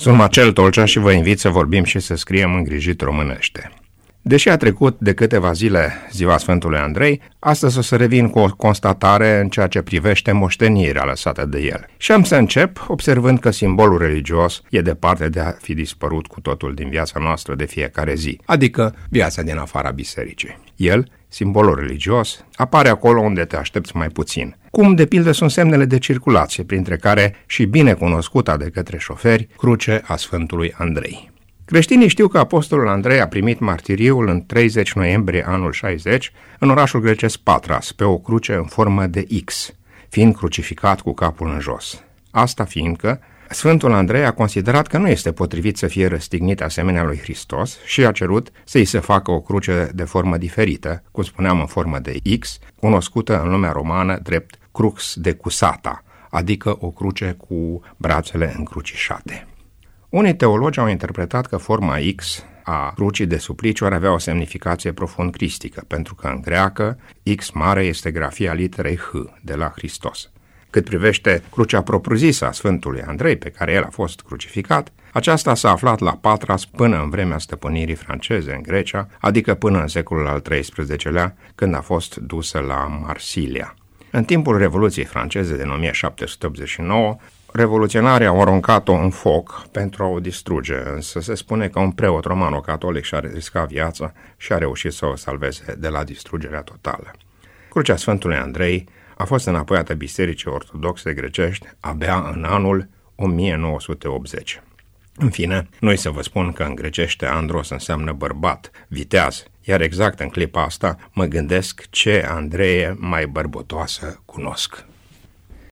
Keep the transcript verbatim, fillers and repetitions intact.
Sunt Marcel Tolcea și vă invit să vorbim și să scriem îngrijit românește. Deși a trecut de câteva zile ziua Sfântului Andrei, astăzi o să revin cu o constatare în ceea ce privește moștenirea lăsată de el. Și am să încep observând că simbolul religios e departe de a fi dispărut cu totul din viața noastră de fiecare zi, adică viața din afara bisericii. El, simbolul religios, apare acolo unde te aștepți mai puțin. Cum, de pildă, sunt semnele de circulație, printre care și bine cunoscuta de către șoferi, cruce a Sfântului Andrei. Creștinii știu că apostolul Andrei a primit martiriul în treizeci noiembrie anul șaizeci în orașul grecesc Patras, pe o cruce în formă de X, fiind crucificat cu capul în jos. Asta fiindcă Sfântul Andrei a considerat că nu este potrivit să fie răstignit asemenea lui Hristos și a cerut să-i se facă o cruce de formă diferită, cum spuneam în formă de X, cunoscută în lumea romană drept crux decusata, adică o cruce cu brațele încrucișate. Unii teologi au interpretat că forma X a crucii de supliciu ar avea o semnificație profund cristică, pentru că în greacă X mare este grafia literei H, de la Hristos. Cât privește crucea propriu-zisă a Sfântului Andrei, pe care el a fost crucificat, aceasta s-a aflat la Patras până în vremea stăpânirii franceze în Grecia, adică până în secolul al treisprezecelea, când a fost dusă la Marsilia. În timpul Revoluției franceze din o mie șapte sute optzeci și nouă, revoluționarii au aruncat-o în foc pentru a o distruge, însă se spune că un preot romano-catolic și-a riscat viața și a reușit să o salveze de la distrugerea totală. Crucea Sfântului Andrei a fost înapoiată Bisericii Ortodoxe grecești abia în anul o mie nouă sute optzeci. În fine, noi să vă spun că în grecește Andros înseamnă bărbat, viteaz, iar exact în clipa asta mă gândesc ce Andreie mai bărbătoasă cunosc.